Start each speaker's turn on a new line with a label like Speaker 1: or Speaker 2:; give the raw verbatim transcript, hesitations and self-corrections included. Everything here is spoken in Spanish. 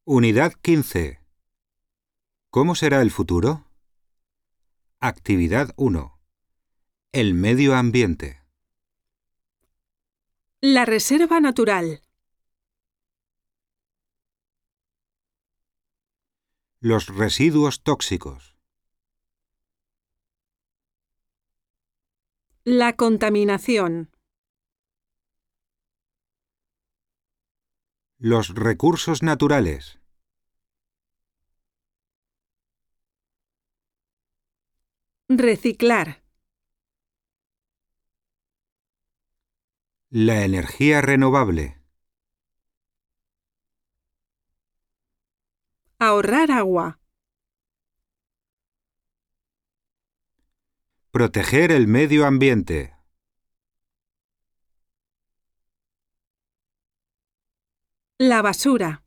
Speaker 1: Unidad quince. ¿Cómo será el futuro? Actividad uno. El medio ambiente.
Speaker 2: La reserva natural.
Speaker 1: Los residuos tóxicos.
Speaker 2: La contaminación.
Speaker 1: Los recursos naturales.
Speaker 2: Reciclar.
Speaker 1: La energía renovable.
Speaker 2: Ahorrar agua.
Speaker 1: Proteger el medio ambiente.
Speaker 2: La basura.